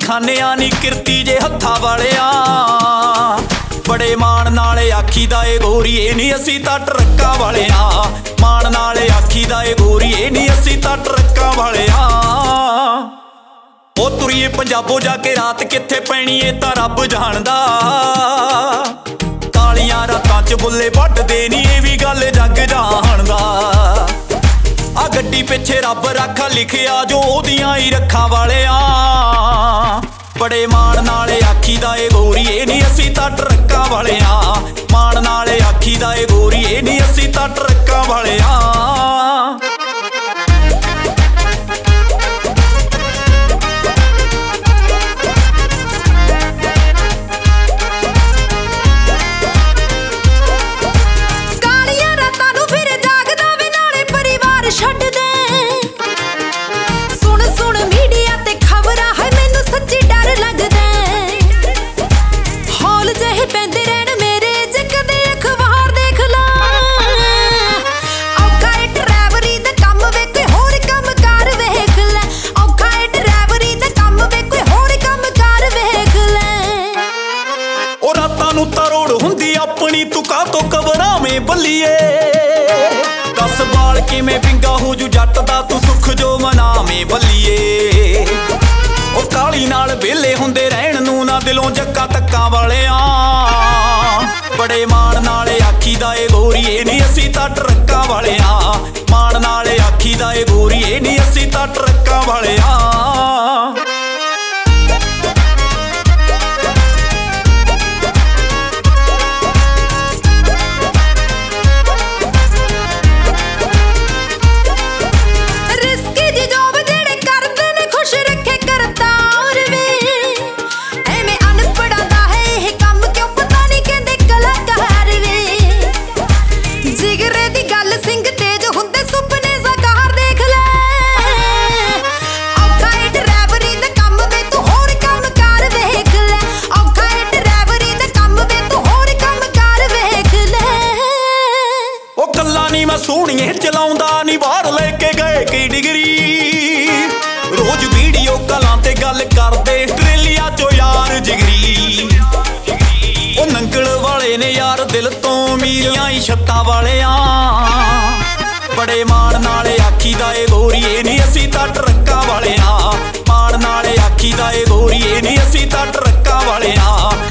खानिया नी किरती जे हत्था वालिया। बड़े मान नाल आखीदा ए गोरीए नी असी तां ट्रक्कां वालिया। मान नाल आखीदा ए गोरीए नी असी तां ट्रक्कां वालिया। ओ तुरीए पंजाबो जाके रात कित्थे पैणी ए तां रब जाणदा। कालियां रातां च बुल्ले वड्डदे नी ए वी गल जग जाणदा। आ गड्डी पिछे रब राखा लिखिया जो ओदियां ही रखां वालिया। बड़े मान नाल आखीदा ए गोरीए नी असी तां ट्रक्कां वालिया। मान नाल आखीदा ए गोरीए नी असी तां ट्रक्कां वालिया। तरोड़ हुंदी अपनी तू का तो कबरावें बल्लीए। दस बाल किवें पिंगा हो जू जट दा तू सुख जो मनावें बल्लीए। ओ काली नाल वेले हुंदे रहण नूं ना दिलों जक्का तक्कां वालिया। बड़े मान नाल आखीदा ए गोरीए नी असी तां ट्रक्कां वालिया। मान नाल आखीदा ए गोरीए नी असी तां ट्रक्कां वालिया। सोहणिए चलाउंदा नी बाहर लेके गए की डिग्री। रोज वीडियो कॉलां ते गल करदे आस्ट्रेलिया चो यार जिगरी। ओ नंगल वाले ने यार दिल तो मीरियां ही छत्तां वालिया। बड़े मान नाल आखीदा ए गोरीए नी असी तां ट्रक्कां वालिया। मान नाल आखीदा ए गोरीए नी असी तां ट्रक्कां वालिया।